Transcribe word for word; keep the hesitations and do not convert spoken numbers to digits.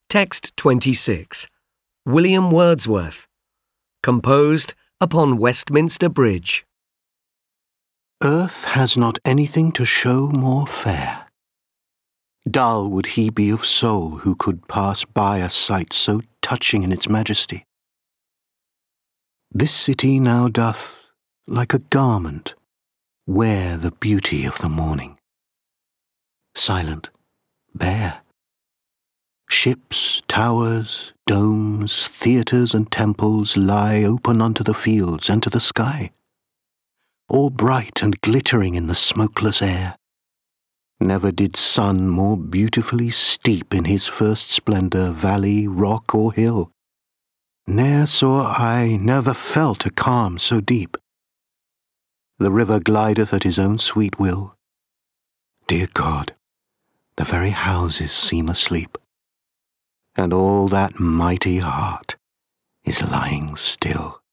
Text twenty-six. William Wordsworth. Composed upon Westminster Bridge. Earth has not anything to show more fair. Dull would he be of soul who could pass by a sight so touching in its majesty. This city now doth, like a garment, wear the beauty of the morning. Silent, bare. Ships, towers, domes, theatres and temples lie open unto the fields and to the sky, all bright and glittering in the smokeless air. Never did sun more beautifully steep in his first splendour valley, rock or hill. Ne'er saw I, never felt a calm so deep. The river glideth at his own sweet will. Dear God, the very houses seem asleep, and all that mighty heart is lying still.